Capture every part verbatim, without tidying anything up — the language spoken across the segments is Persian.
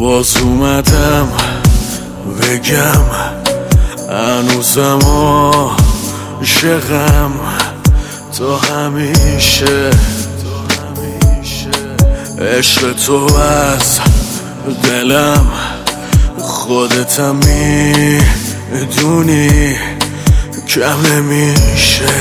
باز اومدم بگم هنوزم عاشقم تا همیشه. عشق تو از دلم خودتم میدونی کم نمیشه.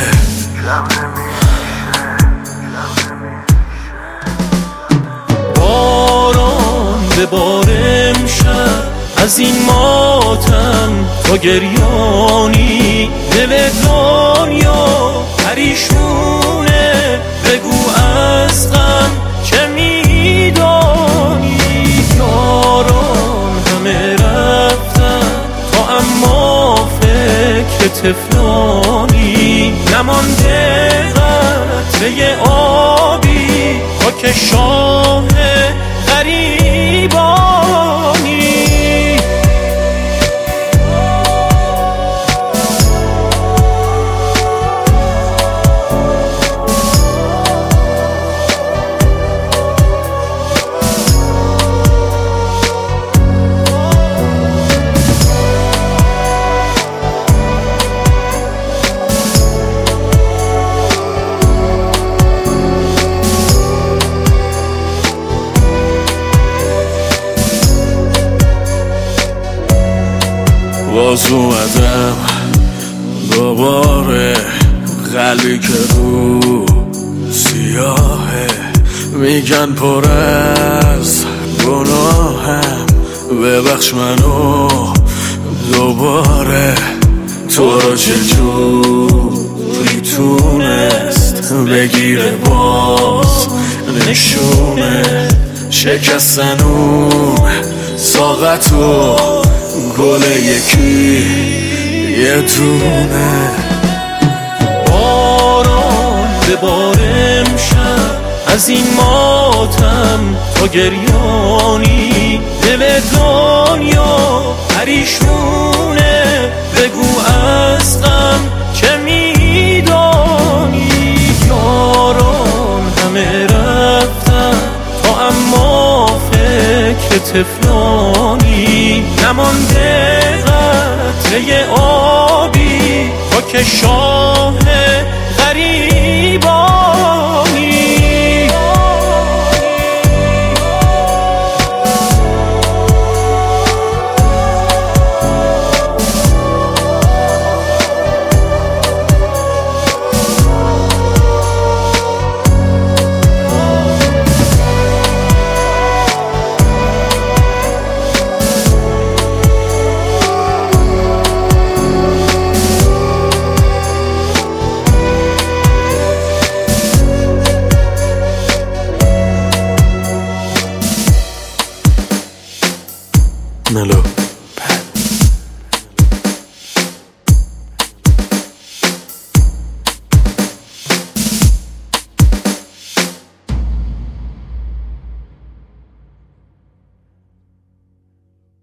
باران به بار امشب از این ماتم تا گریانی، دل دنیا پریشونه بگو از غم چه میدانی. یاران همه رفتن تا اما فکر طفلانی، نمانده قطره آبی خاک شاه غریبانی. باز اومدم دوباره، قلبی که رو سیاهه میگن پر از گناهم، ببخش منو دوباره. تو را چجوری تونست بگیره باز نشونه شکستن اون ساقتو گل یکی یه دونه. باران به بار امشب از این ماتم تا گریانی، دل دنیا پریشونه بگو از غم چه میدانی. یاران همه رفتن تا اما فکر طفلانی، نمانده قطره آبی خاک شاه